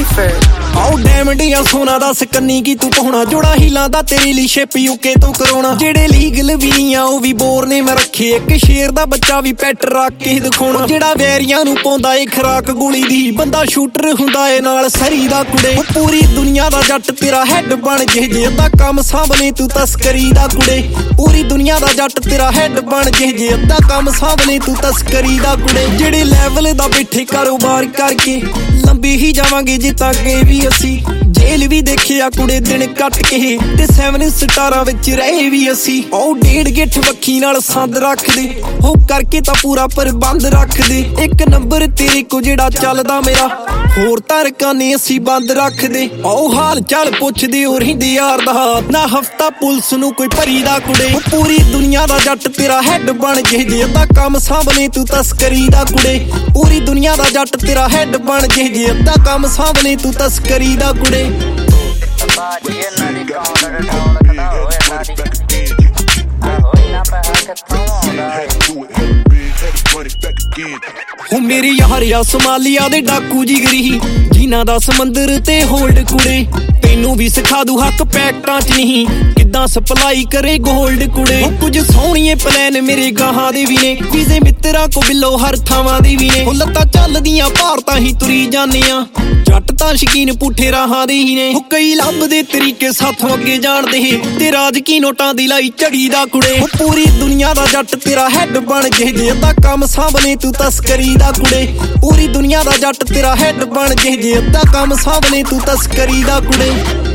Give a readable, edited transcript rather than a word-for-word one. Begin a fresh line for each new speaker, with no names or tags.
ਆਓ ਡਾਇਮੰਡ ਜਾਂ ਸੋਨਾ ਦੱਸ ਕੰਨੀ ਕੀ ਤੂੰ ਪਾਉਣਾ ਜੋੜਾ ਹੀਲਾਂ ਦਾ ਤੇਰੇ ਲਈ ਸ਼ਿਪ ਯੂਕੇ ਤੋਂ ਕਰਾਉਣਾ ਜਿਹੜੇ ਲੀਗਲ ਵੀ ਨਹੀਂ ਆ ਉਹ ਵੀ ਬੋਰ ਨੇ ਮੈਂ ਰੱਖੇ ਇੱਕ ਸ਼ੇਰ ਦਾ ਬੱਚਾ ਵੀ ਪੈਟ ਰੱਖ ਕੇ ਦਿਖਾਉਣਾ ਜਿਹੜਾ ਵੈਰੀਆਂ ਨੂੰ ਪਾਉਂਦਾ ਏ ਖਰਾਕ ਗੋਲੀ ਦੀ ਬੰਦਾ ਸ਼ੂਟਰ ਹੁੰਦਾ ਏ ਨਾਲ ਸਰੀ ਦਾ ਕੁੜੇ ਪੂਰੀ ਦੁਨੀਆ ਦਾ ਜੱਟ ਤੇਰਾ ਹੈਡ ਬਣ ਜੇ ਅੱਧਾ ਕੰਮ ਸਾਂਭਲੇ ਤੂੰ ਤਸਕਰੀ ਦਾ ਕੁੜੇ ਪੂਰੀ ਦੁਨੀਆ ਦਾ ਜੱਟ ਤੇਰਾ ਹੈਡ ਬਣ ਜੇ ਅੱਧਾ ਕੰਮ ਸਾਂਭਲੇ ਤੂੰ ਤਸਕਰੀ ਦਾ ਕੁੜੇ ਜਿਹੜੇ ਲੈਵਲ ਦਾ ਬੈਠੇ ਕਾਰੋਬਾਰ ਕਰਕੇ ਲੰਬੀ ਹੀ ਜਾਵਾਂਗੇ ਜੇ ਤੱਕ ਵੀ ਅਸੀਂ ਜੇਲ੍ਹ ਵੀ ਦੇਖਿਆ ਕੁੜੇ ਦਿਨ ਕੱਟ ਕੇ ਤੇ 7 ਸਟਾਰਾਂ ਵਿੱਚ ਰਹੇ ਵੀ ਅਸੀਂ ਉਹ ਡੇਢ ਗਿੱਠ ਵੱਖੀ ਨਾਲ ਸੰਦ ਰੱਖਦੇ ਹੋ ਕਰਕੇ ਤਾਂ ਪੂਰਾ ਪ੍ਰਬੰਧ ਰੱਖਦੇ ਇੱਕ ਨੰਬਰ ਤੇਰੇ ਕੋ ਜਿਹੜਾ ਚੱਲਦਾ ਮੇਰਾ ਹੋਰ ਧਰਕਾਨੇ ਅਸੀਂ ਬੰਦ ਰੱਖਦੇ ਉਹ ਹਾਲ ਚਾਲ ਪੁੱਛਦੇ ਹੋ ਰਹਿੰਦੇ ਯਾਰ ਦਾ ਨਾ ਹਫਤਾ ਪੁਲਿਸ ਨੂੰ ਕੋਈ ਭਰੀ ਦਾ ਕੁੜੇ ਪੂਰੀ ਦੁਨੀਆ ਦਾ ਜੱਟ ਤੇਰਾ ਹੈਡ ਬਣ ਜੇ ਅੱਧਾ ਕੰਮ ਸਾਂਭਲੇ ਤੂੰ ਤਸਕਰੀ ਦਾ ਕੁੜੇ ਪੂਰੀ ਦੁਨੀਆ ਦਾ ਜੱਟ ਤੇਰਾ ਹੈਡ ਬਣ ਜੇ ਅੱਧਾ ਕੰਮ ਸਾਂਭਲੇ ਤੂੰ ਤਸਕਰੀ ਦਾ ਕੁੜੇ ਹੋ ਮੇਰੀ ਯਾਰਿਆ ਸੋਮਾਲੀਆ ਦੇ ਡਾਕੂ ਜਿਗਰੀ ਜਿਨ੍ਹਾਂ ਦਾ ਸਮੁੰਦਰ ਤੇ ਹੋਲਡ ਕੁੜੇ ਤੈਨੂੰ ਵੀ ਸਿਖਾ ਦੂ ਹੱਕ ਪੈਕਟਾਂ ਚ ਨਹੀਂ ਕਿੱਦਾਂ ਸਪਲਾਈ ਕਰੇ ਗੋਲਡ ਕੁੜੇ ਕੁਝ ਸੋਹਣੀਏ ਪਲਾਨ ਮੇਰੇ ਗਾਹਾਂ ਦੇ ਵੀ ਨੇ ਵੀਜ਼ੇ ਮਿੱਤਰਾਂ ਕੋ ਬਿੱਲੋ ਹਰ ਥਾਵਾਂ ਦੀ ਵੀ ਨੇ ਉਹ ਲੱਤਾਂ ਚੱਲਦੀਆਂ ਭਾਰਤਾਂ ਹੀ ਤੁਰੀ ਜਾਂਦੇ ਆ ਜੱਟ ਤਾਂ ਸ਼ਕੀਨ ਪੁੱਠੇ ਰਾਹਾਂ ਦੇ ਹੀ ਨੇ ਉਹ ਕਈ ਲੱਭਦੇ ਤਰੀਕੇ ਸਾਥੋਂ ਅੱਗੇ ਜਾਣਦੇ ਤੇ ਰਾਜ ਕੀ ਨੋਟਾਂ ਦੀ ਲਾਈ ਝੜੀ ਦਾ ਕੁੜੇ ਪੂਰੀ ਦੁਨੀਆ ਦਾ ਜੱਟ ਤੇਰਾ ਹੈਡ ਬਣ ਜੇ ਅੱਧਾ ਕੰਮ ਸਾਂਭਲੇ ਤੂੰ ਤਸਕਰੀ ਦਾ ਕੁੜੇ ਪੂਰੀ ਦੁਨੀਆ ਦਾ ਜੱਟ ਤੇਰਾ ਹੈਡ ਬਣ ਜੇ ਅੱਧਾ ਕੰਮ ਸਾਂਭਲੇ ਤੂੰ ਤਸਕਰੀ ਦਾ ਕੁੜੇ